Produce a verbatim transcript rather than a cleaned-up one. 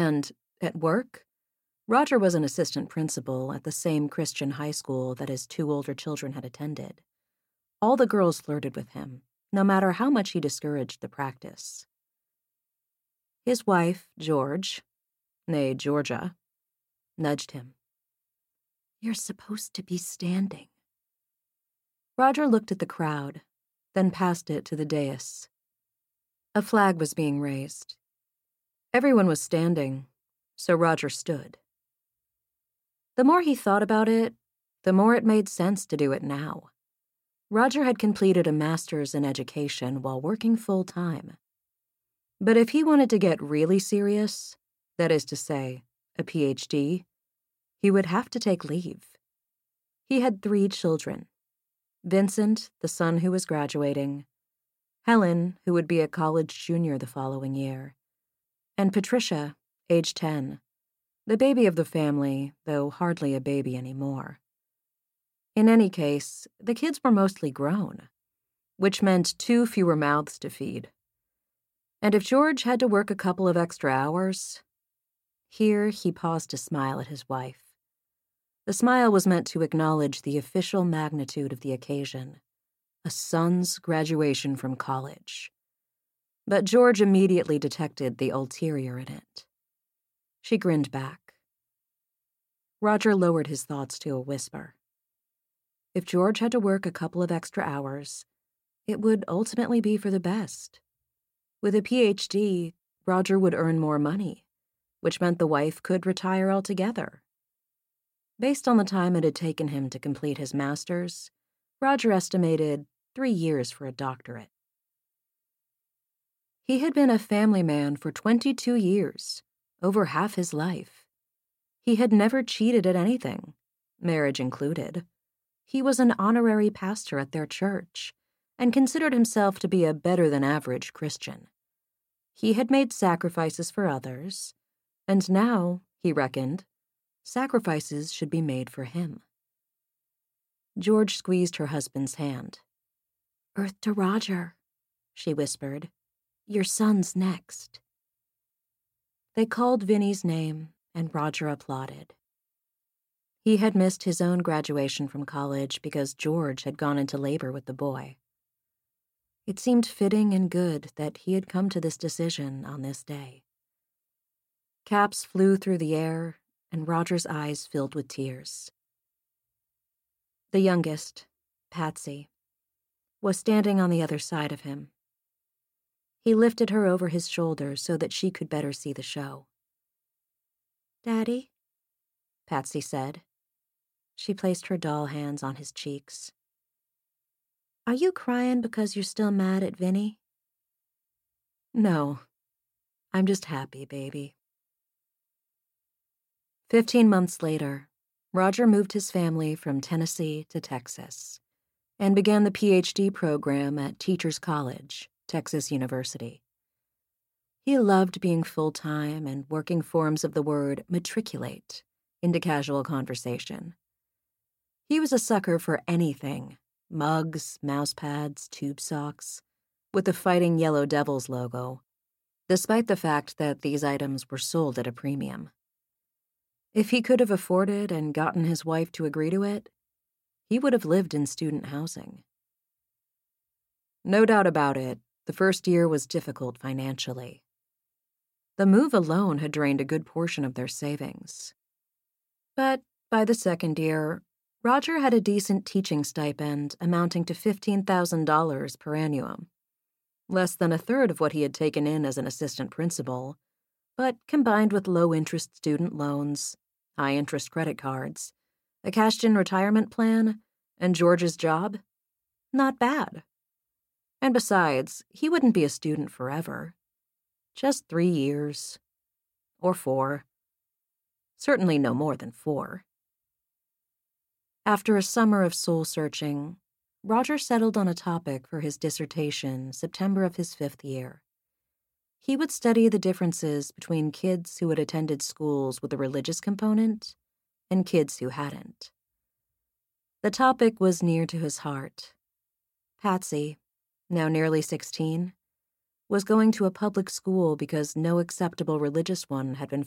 And at work, Roger was an assistant principal at the same Christian high school that his two older children had attended. All the girls flirted with him, no matter how much he discouraged the practice. His wife, George, nay Georgia, nudged him. "You're supposed to be standing." Roger looked at the crowd, then passed it to the dais. A flag was being raised. Everyone was standing, so Roger stood. The more he thought about it, the more it made sense to do it now. Roger had completed a master's in education while working full-time. But if he wanted to get really serious, that is to say, a P H D, he would have to take leave. He had three children. Vincent, the son who was graduating, Helen, who would be a college junior the following year, and Patricia, age ten, the baby of the family, though hardly a baby anymore. In any case, the kids were mostly grown, which meant two fewer mouths to feed. And if George had to work a couple of extra hours, here he paused to smile at his wife. The smile was meant to acknowledge the official magnitude of the occasion, a son's graduation from college. But George immediately detected the ulterior in it. She grinned back. Roger lowered his thoughts to a whisper. If George had to work a couple of extra hours, it would ultimately be for the best. With a P H D, Roger would earn more money, which meant the wife could retire altogether. Based on the time it had taken him to complete his master's, Roger estimated three years for a doctorate. He had been a family man for twenty-two years, over half his life. He had never cheated at anything, marriage included. He was an honorary pastor at their church and considered himself to be a better-than-average Christian. He had made sacrifices for others, and now, he reckoned, sacrifices should be made for him. George squeezed her husband's hand. "Earth to Roger," she whispered. "Your son's next." They called Vinny's name, and Roger applauded. He had missed his own graduation from college because George had gone into labor with the boy. It seemed fitting and good that he had come to this decision on this day. Caps flew through the air, and Roger's eyes filled with tears. The youngest, Patsy, was standing on the other side of him. He lifted her over his shoulder so that she could better see the show. "Daddy?" Patsy said. She placed her doll hands on his cheeks. "Are you crying because you're still mad at Vinny?" "No, I'm just happy, baby." Fifteen months later, Roger moved his family from Tennessee to Texas and began the P H D program at Teachers College, Texas University. He loved being full-time and working forms of the word matriculate into casual conversation. He was a sucker for anything, mugs, mousepads, tube socks, with the Fighting Yellow Devils logo, despite the fact that these items were sold at a premium. If he could have afforded and gotten his wife to agree to it, he would have lived in student housing. No doubt about it, the first year was difficult financially. The move alone had drained a good portion of their savings. But by the second year, Roger had a decent teaching stipend amounting to fifteen thousand dollars per annum, less than a third of what he had taken in as an assistant principal, but combined with low-interest student loans, high-interest credit cards, a cashed-in retirement plan, and George's job, not bad. And besides, he wouldn't be a student forever. Just three years. Or four. Certainly no more than four. After a summer of soul-searching, Roger settled on a topic for his dissertation September of his fifth year. He would study the differences between kids who had attended schools with a religious component and kids who hadn't. The topic was near to his heart. Patsy, now nearly sixteen, was going to a public school because no acceptable religious one had been